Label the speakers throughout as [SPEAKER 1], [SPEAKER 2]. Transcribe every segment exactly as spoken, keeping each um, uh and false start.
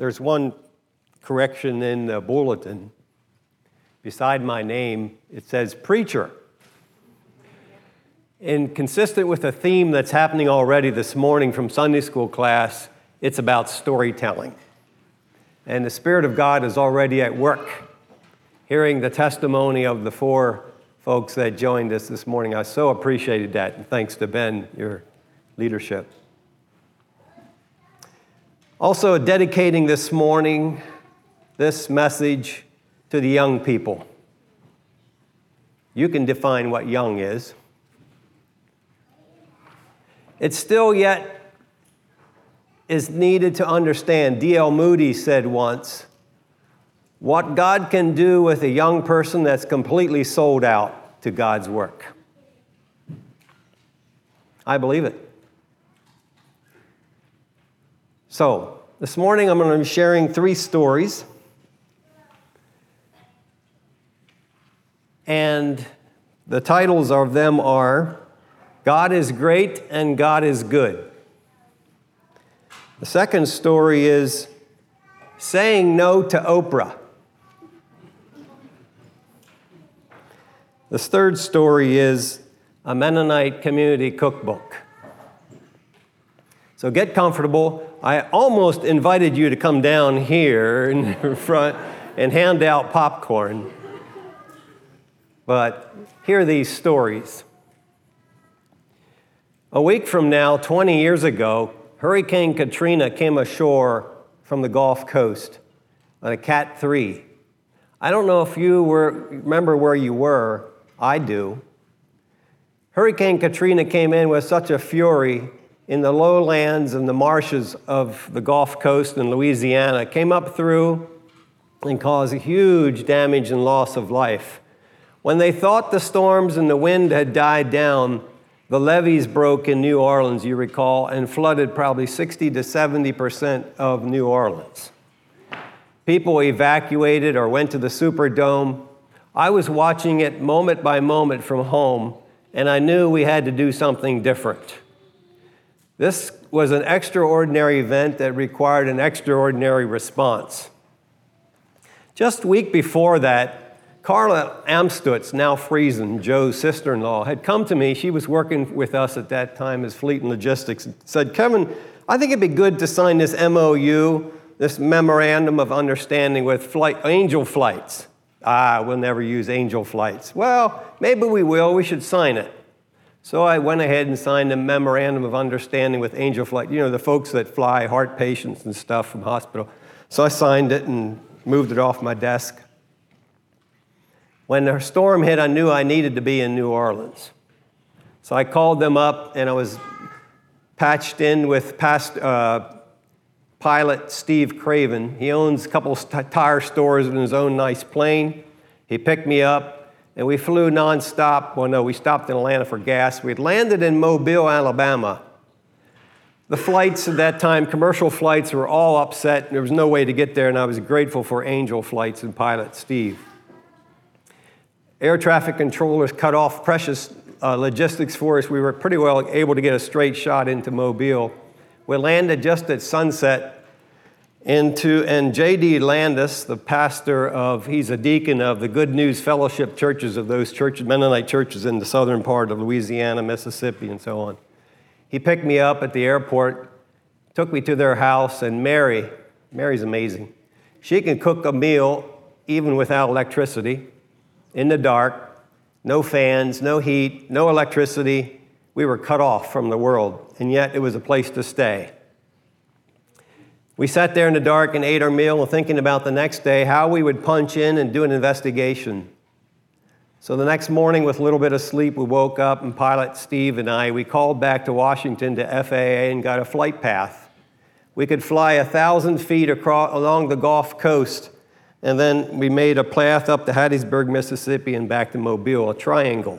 [SPEAKER 1] There's one correction in the bulletin. Beside my name, it says preacher. And consistent with the theme that's happening already this morning from Sunday school class, it's about storytelling. And the Spirit of God is already at work. Hearing the testimony of the four folks that joined us this morning, I so appreciated that, and thanks to Ben, your leadership. Also dedicating this morning this message to the young people. You can define what young is. It still yet is needed to understand. D L Moody said once, what God can do with a young person that's completely sold out to God's work. I believe it. So, this morning I'm going to be sharing three stories. And the titles of them are God is Great and God is Good. The second story is Saying No to Oprah. The third story is A Mennonite Community Cookbook. So get comfortable. I almost invited you to come down here in front and hand out popcorn. But hear these stories. A week from now, twenty years ago, Hurricane Katrina came ashore from the Gulf Coast on a Cat three. I don't know if you were, remember where you were. I do. Hurricane Katrina came in with such a fury in the lowlands and the marshes of the Gulf Coast in Louisiana, came up through and caused huge damage and loss of life. When they thought the storms and the wind had died down, the levees broke in New Orleans, you recall, and flooded probably sixty to seventy percent of New Orleans. People evacuated or went to the Superdome. I was watching it moment by moment from home, and I knew we had to do something different. This was an extraordinary event that required an extraordinary response. Just a week before that, Carla Amstutz, now Friesen, Joe's sister-in-law, had come to me. She was working with us at that time as Fleet and Logistics, and said, Kevin, I think it'd be good to sign this M O U, this Memorandum of Understanding with flight, Angel Flights. Ah, we'll never use Angel Flights. Well, maybe we will. We should sign it. So I went ahead and signed a Memorandum of Understanding with Angel Flight, you know, the folks that fly heart patients and stuff from hospital. So I signed it and moved it off my desk. When the storm hit, I knew I needed to be in New Orleans. So I called them up, and I was patched in with past uh, pilot Steve Craven. He owns a couple of tire stores in his own nice plane. He picked me up, and we flew nonstop. Well, no, we stopped in Atlanta for gas. We had landed in Mobile, Alabama. The flights at that time, commercial flights, were all upset. There was no way to get there, and I was grateful for Angel Flights and pilot Steve. Air traffic controllers cut off precious uh, logistics for us. We were pretty well able to get a straight shot into Mobile. We landed just at sunset into, and J D Landis, the pastor of, he's a deacon of the Good News Fellowship churches of those churches, Mennonite churches in the southern part of Louisiana, Mississippi, and so on. He picked me up at the airport, took me to their house, and Mary, Mary's amazing. She can cook a meal even without electricity. In the dark, no fans, no heat, no electricity. We were cut off from the world, and yet it was a place to stay. We sat there in the dark and ate our meal, thinking about the next day, how we would punch in and do an investigation. So the next morning, with a little bit of sleep, we woke up, and pilot Steve and I, we called back to Washington to F A A and got a flight path. We could fly a thousand feet across along the Gulf Coast. And then we made a path up to Hattiesburg, Mississippi, and back to Mobile, a triangle.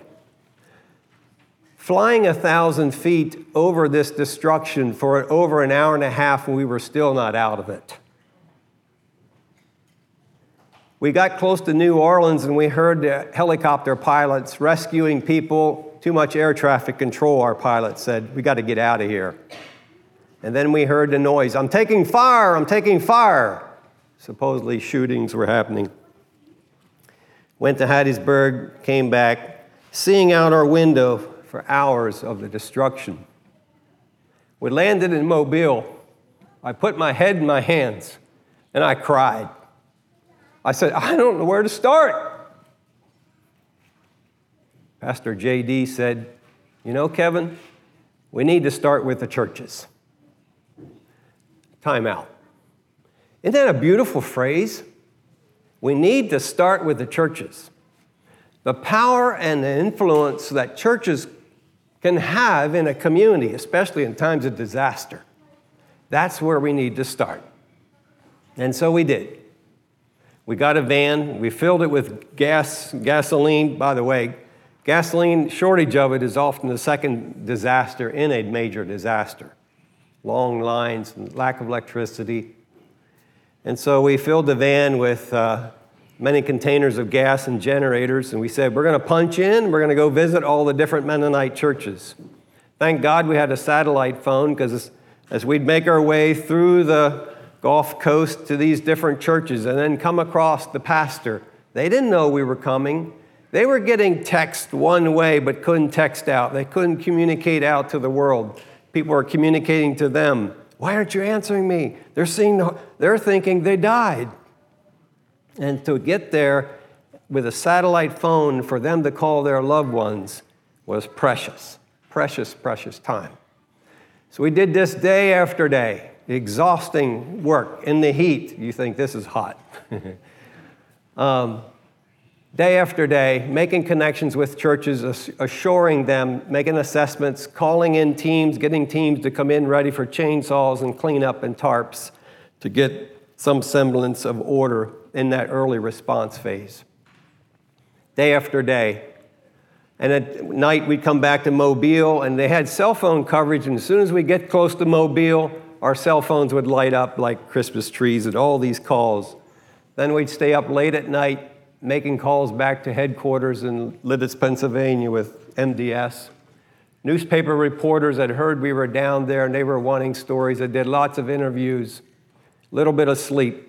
[SPEAKER 1] Flying a thousand feet over this destruction for over an hour and a half, and we were still not out of it. We got close to New Orleans, and we heard the helicopter pilots rescuing people. Too much air traffic control, our pilot said. We got to get out of here. And then we heard the noise, I'm taking fire, I'm taking fire. Supposedly shootings were happening. Went to Hattiesburg, came back, seeing out our window for hours of the destruction. We landed in Mobile. I put my head in my hands, and I cried. I said, I don't know where to start. Pastor J D said, you know, Kevin, we need to start with the churches. Time out. Isn't that a beautiful phrase? We need to start with the churches. The power and the influence that churches can have in a community, especially in times of disaster. That's where we need to start. And so we did. We got a van. We filled it with gas, gasoline. By the way, gasoline, shortage of it is often the second disaster in a major disaster. Long lines and lack of electricity. And so we filled the van with uh, many containers of gas and generators, and we said, we're going to punch in, we're going to go visit all the different Mennonite churches. Thank God we had a satellite phone, because as, as we'd make our way through the Gulf Coast to these different churches and then come across the pastor, they didn't know we were coming. They were getting text one way but couldn't text out. They couldn't communicate out to the world. People were communicating to them. Why aren't you answering me? They're seeing, they're thinking they died. And to get there with a satellite phone for them to call their loved ones was precious, precious, precious time. So we did this day after day, exhausting work in the heat. You think this is hot. um, day after day, making connections with churches, assuring them, making assessments, calling in teams, getting teams to come in ready for chainsaws and cleanup and tarps to get some semblance of order in that early response phase. Day after day. And at night, we'd come back to Mobile, and they had cell phone coverage, and as soon as we get close to Mobile, our cell phones would light up like Christmas trees and all these calls. Then we'd stay up late at night, making calls back to headquarters in Lititz, Pennsylvania with M D S. Newspaper reporters had heard we were down there and they were wanting stories. I did lots of interviews, a little bit of sleep.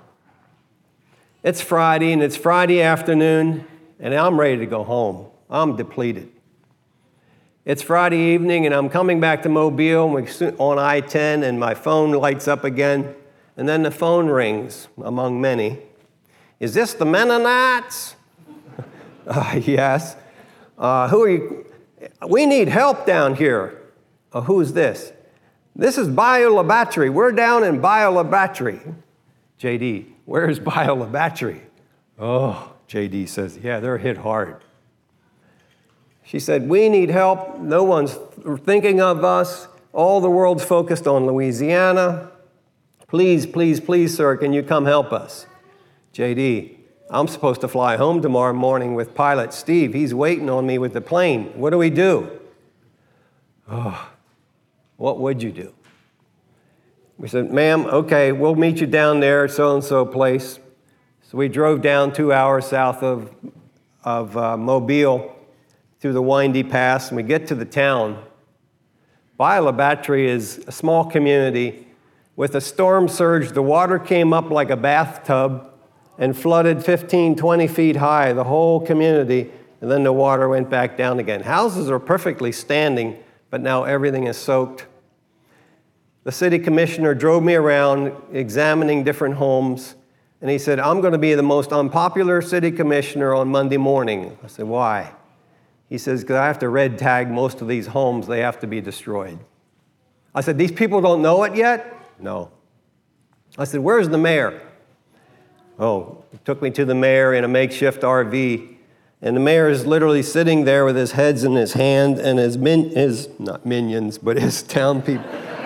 [SPEAKER 1] It's Friday and it's Friday afternoon and I'm ready to go home. I'm depleted. It's Friday evening and I'm coming back to Mobile on I ten and my phone lights up again and then the phone rings among many. Is this the Mennonites? uh, yes. Uh, who are you? We need help down here. Uh, who's this? This is Biola Battery. We're down in Biola Battery. J D, where's Biola Battery? Oh, J D says, yeah, they're hit hard. She said, we need help. No one's thinking of us. All the world's focused on Louisiana. Please, please, please, sir, can you come help us? J D, I'm supposed to fly home tomorrow morning with pilot Steve. He's waiting on me with the plane. What do we do? Oh, what would you do? We said, ma'am, okay, we'll meet you down there at so-and-so place. So we drove down two hours south of, of uh, Mobile through the windy pass, and we get to the town. Biola Battery is a small community. With a storm surge, the water came up like a bathtub and flooded fifteen, twenty feet high, the whole community, and then the water went back down again. Houses are perfectly standing, but now everything is soaked. The city commissioner drove me around examining different homes, and he said, I'm going to be the most unpopular city commissioner on Monday morning. I said, why? He says, because I have to red tag most of these homes. They have to be destroyed. I said, these people don't know it yet? No. I said, where's the mayor? Oh, he took me to the mayor in a makeshift R V, and the mayor is literally sitting there with his heads in his hand and his, min- his not minions, but his town people.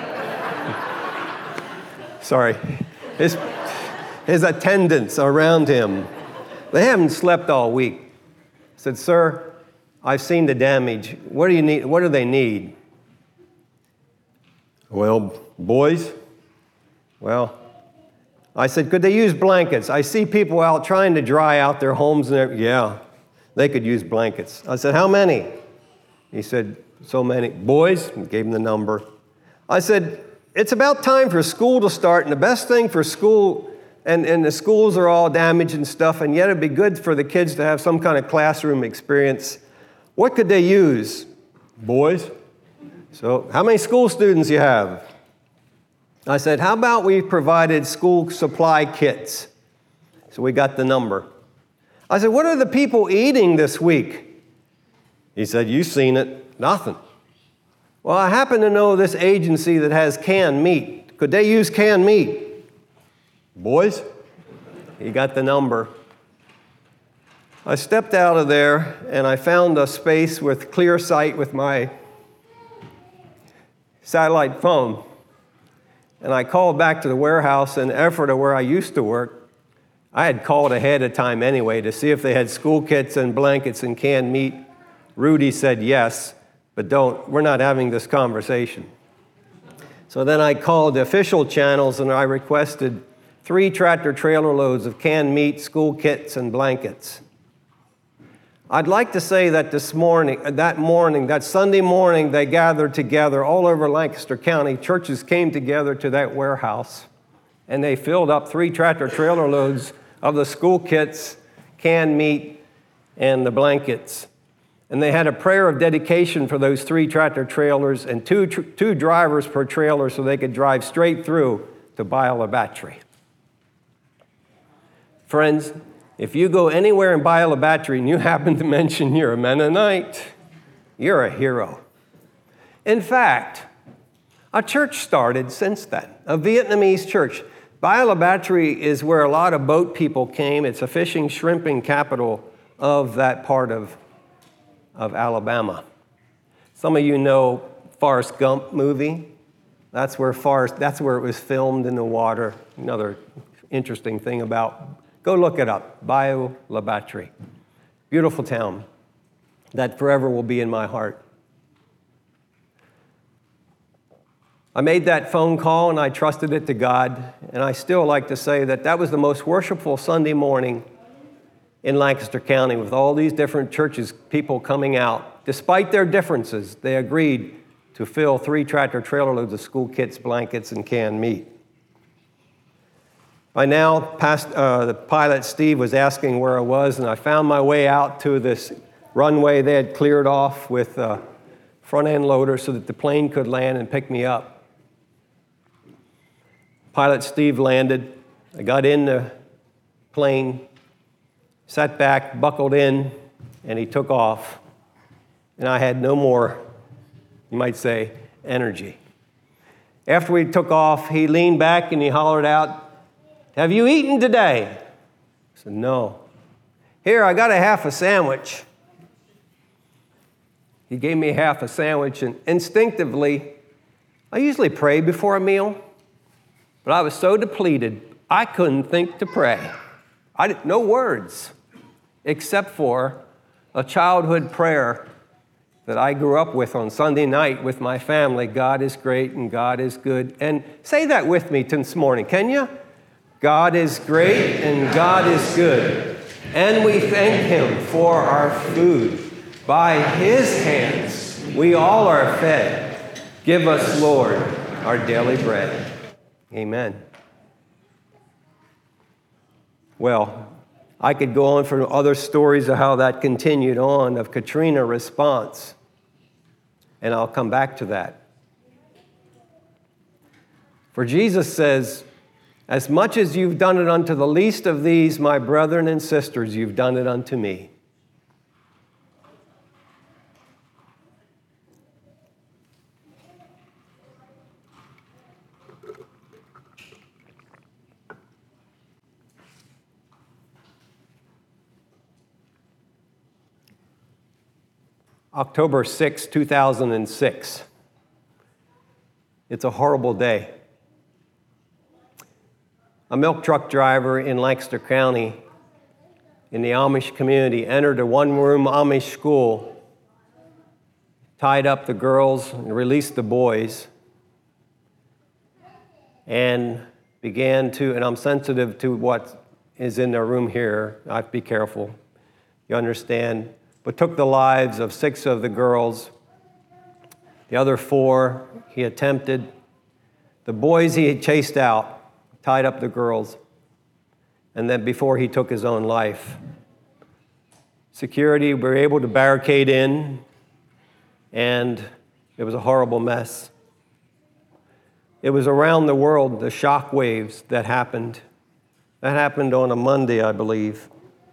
[SPEAKER 1] Sorry. His, his attendants around him. They haven't slept all week. I said, sir, I've seen the damage. What do you need? What do they need? Well, boys, well, I said, could they use blankets? I see people out trying to dry out their homes. And everything. Yeah, they could use blankets. I said, how many? He said, so many. Boys, gave him the number. I said, it's about time for school to start, and the best thing for school, and, and the schools are all damaged and stuff, and yet it'd be good for the kids to have some kind of classroom experience. What could they use? Boys. So how many school students you have? I said, how about we provided school supply kits? So we got the number. I said, what are the people eating this week? He said, you've seen it. Nothing. Well, I happen to know this agency that has canned meat. Could they use canned meat? Boys? He got the number. I stepped out of there and I found a space with clear sight with my satellite phone. And I called back to the warehouse in Ephrata where I used to work. I had called ahead of time anyway to see if they had school kits and blankets and canned meat. Rudy said yes, but don't, we're not having this conversation. So then I called the official channels and I requested three tractor trailer loads of canned meat, school kits, and blankets. I'd like to say that this morning, that morning, that Sunday morning, they gathered together all over Lancaster County. Churches came together to that warehouse, and they filled up three tractor trailer loads of the school kits, canned meat, and the blankets. And they had a prayer of dedication for those three tractor trailers and two, tr- two drivers per trailer so they could drive straight through to Biola Battery. Friends, if you go anywhere in Biola Battery and you happen to mention you're a Mennonite, you're a hero. In fact, a church started since then, a Vietnamese church. Biola Battery is where a lot of boat people came. It's a fishing, shrimping capital of that part of, of Alabama. Some of you know Forrest Gump movie. That's where Forrest, that's where it was filmed in the water. Another interesting thing about Go look it up, Biola Battery. Beautiful town that forever will be in my heart. I made that phone call and I trusted it to God, and I still like to say that that was the most worshipful Sunday morning in Lancaster County with all these different churches, people coming out. Despite their differences, they agreed to fill three tractor trailer loads of school kits, blankets, and canned meat. By now, past, uh, the pilot, Steve, was asking where I was, and I found my way out to this runway they had cleared off with a front-end loader so that the plane could land and pick me up. Pilot Steve landed. I got in the plane, sat back, buckled in, and he took off. And I had no more, you might say, energy. After we took off, he leaned back and he hollered out, "Have you eaten today?" I said, "No." "Here, I got a half a sandwich." He gave me half a sandwich, and instinctively, I usually pray before a meal, but I was so depleted, I couldn't think to pray. I didn't, no words, except for a childhood prayer that I grew up with on Sunday night with my family. God is great and God is good. And say that with me this morning, can you? God is great and God is good, and we thank Him for our food. By His hands we all are fed. Give us, Lord, our daily bread. Amen. Well, I could go on for other stories of how that continued on, of Katrina response, and I'll come back to that. For Jesus says, "As much as you've done it unto the least of these, my brethren and sisters, you've done it unto me." October sixth, two thousand six. It's a horrible day. A milk truck driver in Lancaster County in the Amish community entered a one-room Amish school, tied up the girls and released the boys, and began to, and I'm sensitive to what is in their room here, I have to be careful, you understand, but took the lives of six of the girls. The other four he attempted The boys he had chased out, tied up the girls, and then before he took his own life. Security were able to barricade in, and it was a horrible mess. It was around the world, the shock waves that happened. That happened on a Monday, I believe.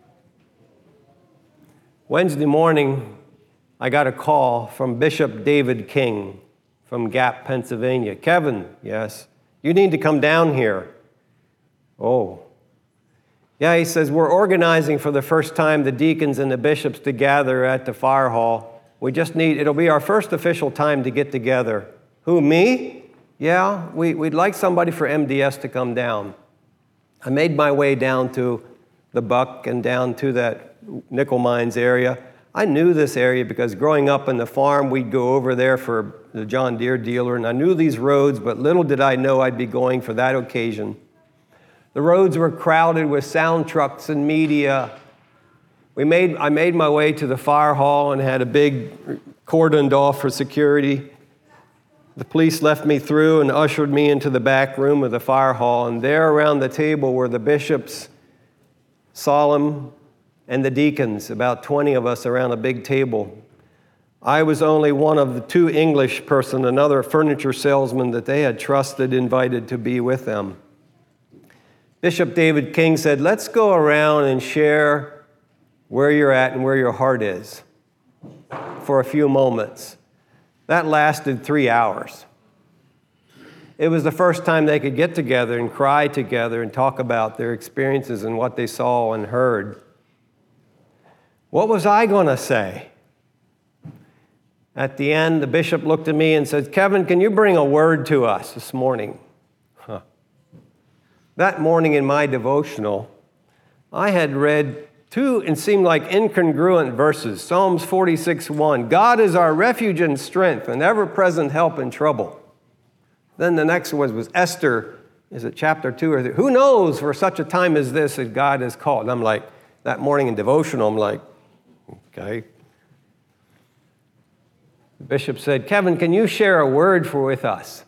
[SPEAKER 1] Wednesday morning, I got a call from Bishop David King from Gap, Pennsylvania. Kevin, yes, you need to come down here. Oh. Yeah, he says, we're organizing for the first time the deacons and the bishops to gather at the fire hall. We just need, it'll be our first official time to get together. Who, me? Yeah, we, we'd like somebody for M D S to come down. I made my way down to the Buck and down to that nickel mines area. I knew this area because growing up on the farm, we'd go over there for the John Deere dealer, and I knew these roads, but little did I know I'd be going for that occasion. The roads were crowded with sound trucks and media. We made, I made my way to the fire hall and had a big cordoned off for security. The police left me through and ushered me into the back room of the fire hall, and there around the table were the bishops, solemn, and the deacons, about twenty of us around a big table. I was only one of the two English person, another furniture salesman that they had trusted, invited to be with them. Bishop David King said, let's go around and share where you're at and where your heart is for a few moments. That lasted three hours. It was the first time they could get together and cry together and talk about their experiences and what they saw and heard. What was I going to say? At the end, the bishop looked at me and said, Kevin, can you bring a word to us this morning? Huh. That morning in my devotional, I had read two, it seemed like incongruent verses. Psalms forty-six one, God is our refuge and strength, an ever-present help in trouble. Then the next was, was Esther, is it chapter two or three? Who knows for such a time as this that God has called? And I'm like, that morning in devotional, I'm like, okay. The bishop said, Kevin, can you share a word for with us?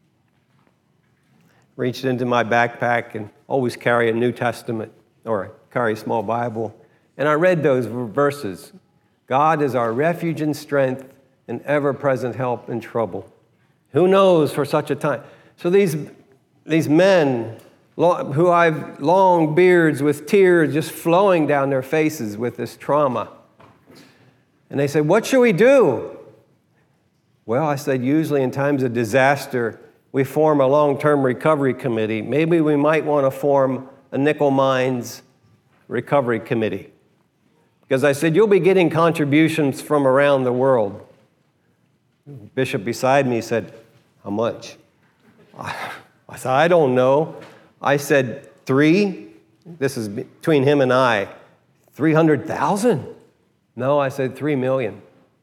[SPEAKER 1] Reached into my backpack and always carry a New Testament or carry a small Bible. And I read those verses. God is our refuge and strength and ever-present help in trouble. Who knows for such a time? So these, these men who have long beards with tears just flowing down their faces with this trauma. And they said, what should we do? Well, I said, usually in times of disaster, we form a long-term recovery committee. Maybe we might want to form a nickel mines recovery committee. Because I said, you'll be getting contributions from around the world. The bishop beside me said, how much? I said, I don't know. I said, three? This is between him and I. three hundred thousand? No, I said three million.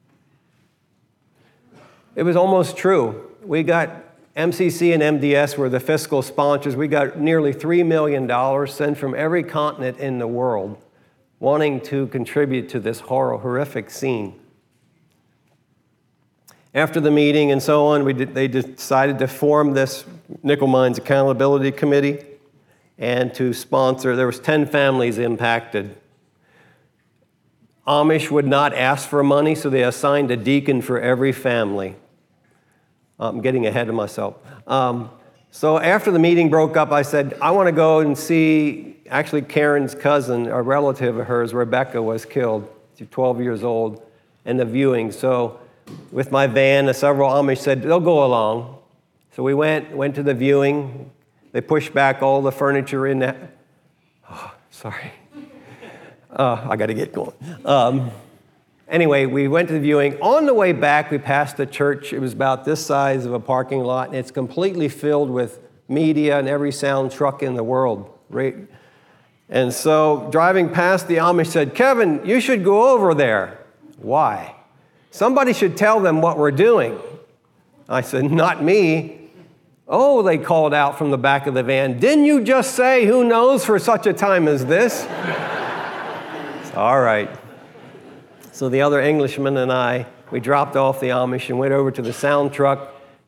[SPEAKER 1] It was almost true. We got M C C and M D S were the fiscal sponsors. We got nearly three million dollars sent from every continent in the world wanting to contribute to this horror, horrific scene. After the meeting and so on, we did, they decided to form this Nickel Mines Accountability Committee and to sponsor. There was ten families impacted. Amish would not ask for money, so they assigned a deacon for every family. I'm getting ahead of myself. Um, so after the meeting broke up, I said, I want to go and see, actually Karen's cousin, a relative of hers, Rebecca, was killed. She's twelve years old, and the viewing. So with my van, several Amish said, they'll go along. So we went, went to the viewing. They pushed back all the furniture in that. Oh, sorry. Uh, I got to get going. Um, anyway, we went to the viewing. On the way back, we passed the church. It was about this size of a parking lot, and it's completely filled with media and every sound truck in the world. Right? And so driving past, the Amish said, Kevin, you should go over there. Why? Somebody should tell them what we're doing. I said, not me. Oh, they called out from the back of the van. Didn't you just say, who knows for such a time as this? All right. So the other Englishman and I, we dropped off the Amish and went over to the sound truck,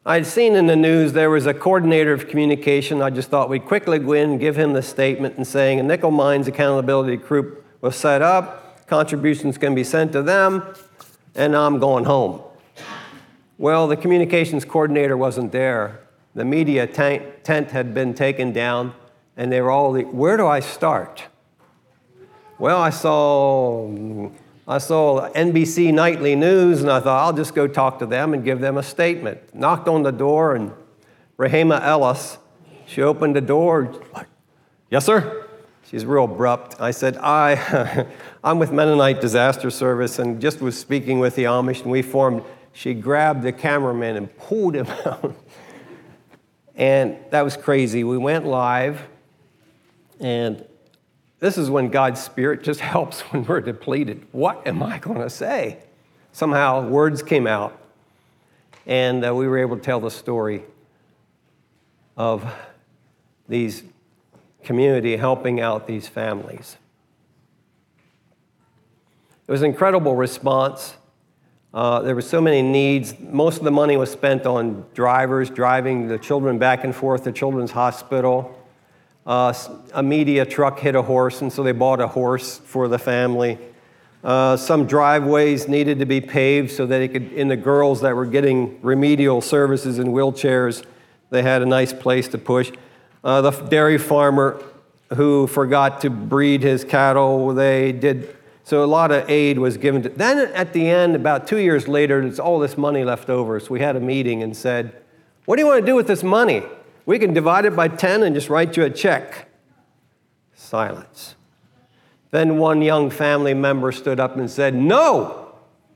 [SPEAKER 1] I'd seen in the news there was a coordinator of communication. I just thought we'd quickly go in and give him the statement and saying a Nickel Mines Accountability Group was set up, contributions can be sent to them, and I'm going home. Well, the communications coordinator wasn't there. The media tent, tent had been taken down, and they were all, where do I start? Well, I saw, I saw N B C Nightly News, and I thought, I'll just go talk to them and give them a statement. Knocked on the door, and Rahema Ellis, she opened the door, like, yes, sir? She's real abrupt. I said, I, I'm with Mennonite Disaster Service, and just was speaking with the Amish, and we formed. She grabbed the cameraman and pulled him out. And that was crazy. We went live, and this is when God's Spirit just helps when we're depleted. What am I going to say? Somehow words came out, and uh, we were able to tell the story of these community helping out these families. It was an incredible response. Uh, there were so many needs. Most of the money was spent on drivers driving the children back and forth to Children's Hospital. Uh, a media truck hit a horse, and so they bought a horse for the family. Uh, some driveways needed to be paved so that they could, in the girls that were getting remedial services in wheelchairs, they had a nice place to push. Uh, the dairy farmer who forgot to breed his cattle, they did. So a lot of aid was given to. Then at the end, about two years later, there's all this money left over. So we had a meeting and said, what do you want to do with this money? We can divide it by ten and just write you a check. Silence. Then one young family member stood up and said, no,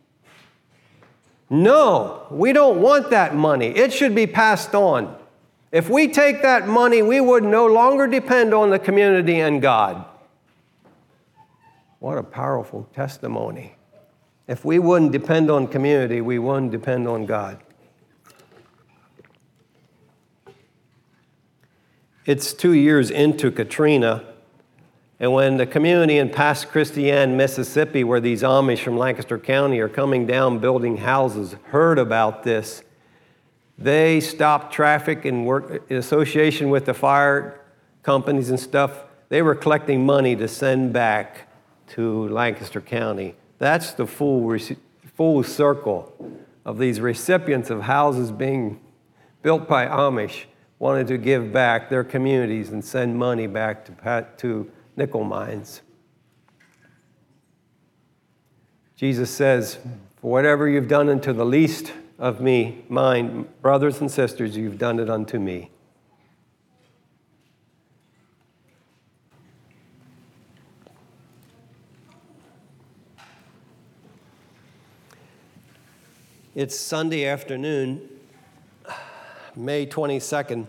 [SPEAKER 1] no, we don't want that money. It should be passed on. If we take that money, we would no longer depend on the community and God. What a powerful testimony. If we wouldn't depend on community, we wouldn't depend on God. It's two years into Katrina, and when the community in Pass Christian, Mississippi, where these Amish from Lancaster County are coming down building houses, heard about this, they stopped traffic and worked in association with the fire companies and stuff. They were collecting money to send back to Lancaster County. That's the full, full circle of these recipients of houses being built by Amish wanted to give back their communities and send money back to, to nickel mines. Jesus says, for whatever you've done unto the least of me, mine, brothers and sisters, you've done it unto me. It's Sunday afternoon, May twenty-second.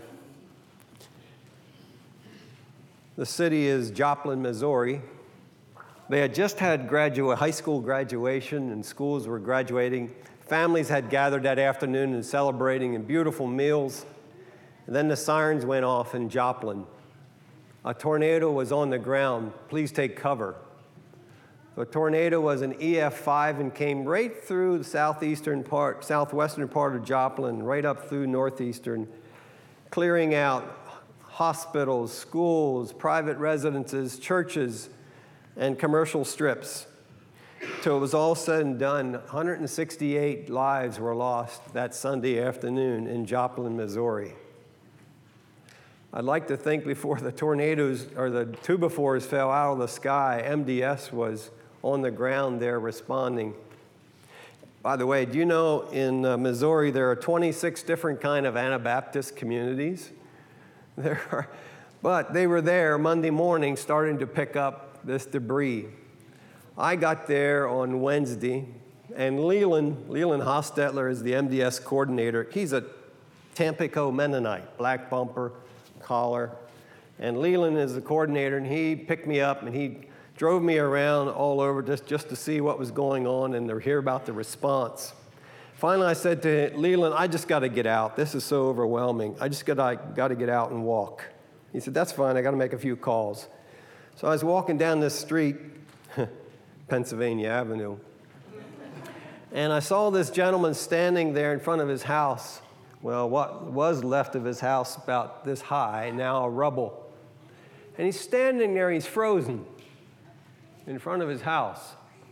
[SPEAKER 1] The city is Joplin, Missouri. They had just had graduate, high school graduation, and schools were graduating. Families had gathered that afternoon and celebrating in beautiful meals. And then the sirens went off in Joplin. A tornado was on the ground. Please take cover. The tornado was an E F five and came right through the southeastern part, southwestern part of Joplin, right up through northeastern, clearing out hospitals, schools, private residences, churches, and commercial strips. Till it was all said and done, one hundred sixty-eight lives were lost that Sunday afternoon in Joplin, Missouri. I'd like to think before the tornadoes or the two-by-fours fell out of the sky, M D S was on the ground there responding. By the way, do you know in uh, Missouri there are twenty-six different kind of Anabaptist communities? There are, but they were there Monday morning starting to pick up this debris. I got there on Wednesday, and Leland, Leland Hostetler is the M D S coordinator. He's a Tampico Mennonite, black bumper, collar. And Leland is the coordinator, and he picked me up, and he drove me around all over just, just to see what was going on and to hear about the response. Finally, I said to Leland, I just got to get out. This is so overwhelming. I just got to get out and walk. He said, that's fine. I got to make a few calls. So I was walking down this street, Pennsylvania Avenue, and I saw this gentleman standing there in front of his house well, what was left of his house about this high, now a rubble. And he's standing there, he's frozen in front of his house.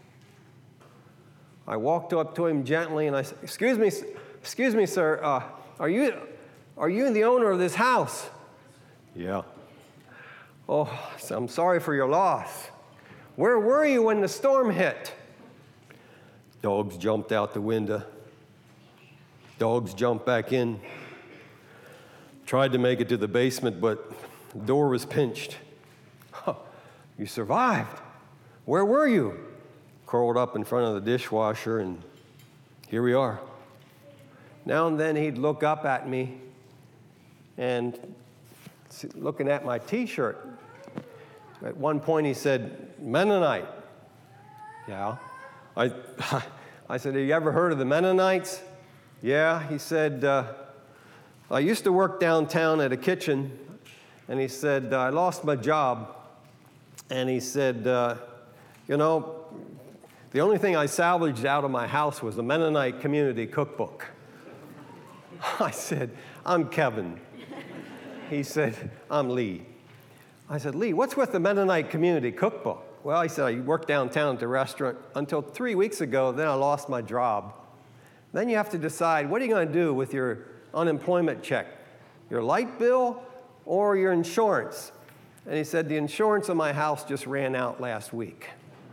[SPEAKER 1] I walked up to him gently and I said, excuse me, excuse me, sir, uh, are you, are you the owner of this house? Yeah. Oh, I'm sorry for your loss. Where were you when the storm hit? Dogs jumped out the window. Dogs jumped back in. Tried to make it to the basement, but the door was pinched. Huh, you survived. Where were you? Curled up in front of the dishwasher, and here we are. Now and then he'd look up at me and looking at my T-shirt. At one point he said, Mennonite. Yeah. I, I said, have you ever heard of the Mennonites? Yeah. He said, uh, I used to work downtown at a kitchen, and he said, I lost my job. And he said, uh, you know, the only thing I salvaged out of my house was the Mennonite Community Cookbook. I said, I'm Kevin. He said, I'm Lee. I said, Lee, what's with the Mennonite Community Cookbook? Well, he said, I worked downtown at the restaurant until three weeks ago, then I lost my job. Then you have to decide, what are you going to do with your unemployment check? Your light bill or your insurance? And he said, the insurance on my house just ran out last week.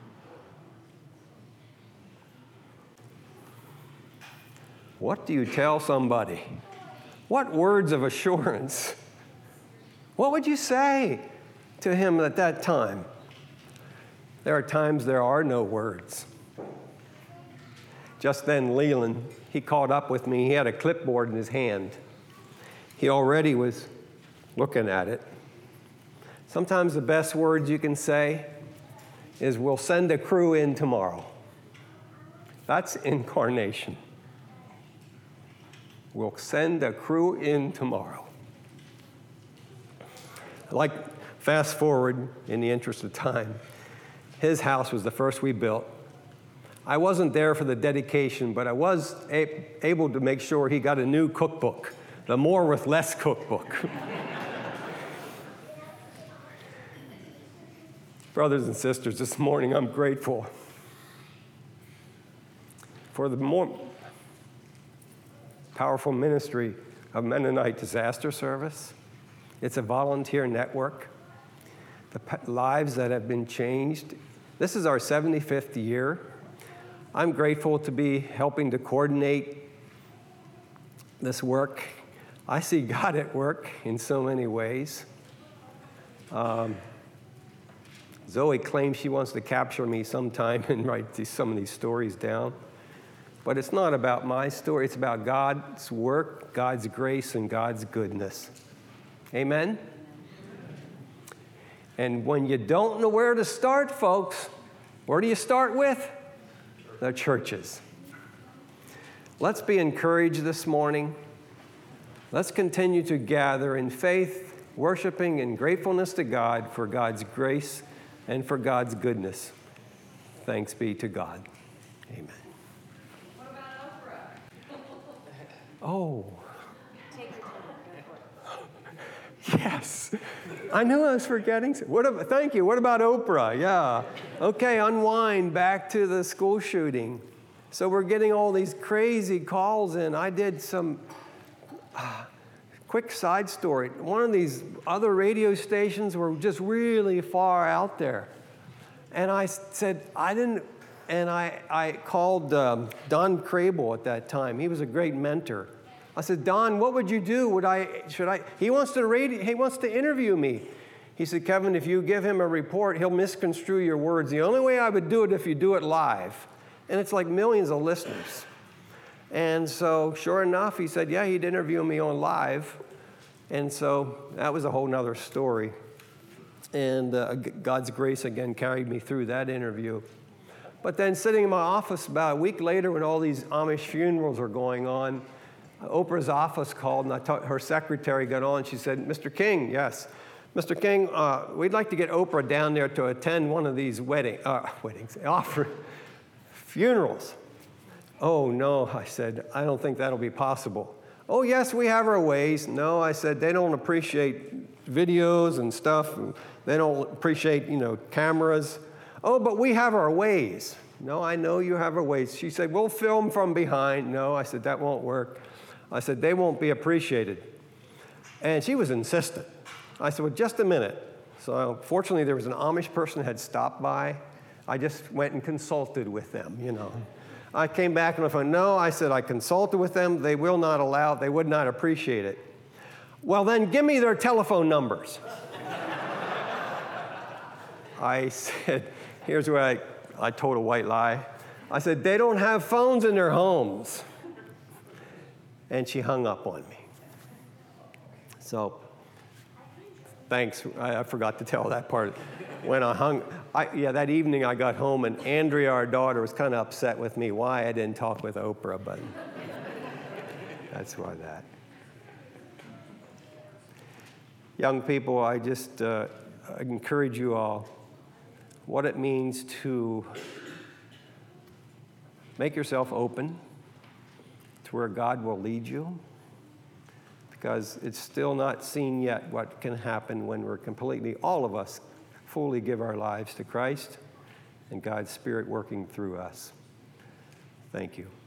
[SPEAKER 1] What do you tell somebody? What words of assurance? What would you say to him at that time? There are times there are no words. Just then, Leland, he caught up with me. He had a clipboard in his hand. He already was looking at it. Sometimes the best words you can say is, we'll send a crew in tomorrow. That's incarnation. We'll send a crew in tomorrow. Like, fast forward in the interest of time, his house was the first we built. I wasn't there for the dedication, but I was a- able to make sure he got a new cookbook, the More with Less cookbook. Brothers and sisters, this morning I'm grateful for the more powerful ministry of Mennonite Disaster Service. It's a volunteer network. The lives that have been changed. This is our seventy-fifth year. I'm grateful to be helping to coordinate this work. I see God at work in so many ways. Um, Zoe claims she wants to capture me sometime and write these, some of these stories down. But it's not about my story. It's about God's work, God's grace, and God's goodness. Amen? And when you don't know where to start, folks, where do you start with? The churches. Let's be encouraged this morning. Let's continue to gather in faith, worshiping and gratefulness to God for God's grace and for God's goodness. Thanks be to God. Amen.
[SPEAKER 2] What about Oprah?
[SPEAKER 1] Oh.
[SPEAKER 2] Take your time.
[SPEAKER 1] Yes. I knew I was forgetting. What about, thank you. What about Oprah? Yeah. Okay, unwind back to the school shooting. So we're getting all these crazy calls in. I did some uh, quick side story. One of these other radio stations were just really far out there. And I said, I didn't, and I, I called um, Don Crable at that time. He was a great mentor. I said, Don, what would you do? Would I, should I, he wants to radio, he wants to interview me. He said, Kevin, if you give him a report, he'll misconstrue your words. The only way I would do it if you do it live. And it's like millions of listeners. And so, sure enough, he said, yeah, he'd interview me on live. And so that was a whole nother story. And uh, God's grace again carried me through that interview. But then sitting in my office about a week later when all these Amish funerals were going on, Oprah's office called, and I talk, her secretary got on. She said, Mister King, yes. Mister King, uh, we'd like to get Oprah down there to attend one of these wedding, uh, weddings, offer funerals. Oh, no, I said, I don't think that'll be possible. Oh, yes, we have our ways. No, I said, they don't appreciate videos and stuff. And they don't appreciate, you know, cameras. Oh, but we have our ways. No, I know you have our ways. She said, we'll film from behind. No, I said, that won't work. I said, they won't be appreciated. And she was insistent. I said, well, just a minute. So fortunately, there was an Amish person who had stopped by. I just went and consulted with them, you know. I came back and I thought, no, I said, I consulted with them. They will not allow it. They would not appreciate it. Well, then give me their telephone numbers. I said, here's where I, I told a white lie. I said, they don't have phones in their homes. And she hung up on me. So, thanks. I, I forgot to tell that part. When I hung, I, yeah, that evening I got home and Andrea, our daughter, was kind of upset with me why I didn't talk with Oprah, but that's why that. Young people, I just uh, I encourage you all what it means to make yourself open to where God will lead you, because it's still not seen yet what can happen when we're completely, all of us, fully give our lives to Christ and God's Spirit working through us. Thank you.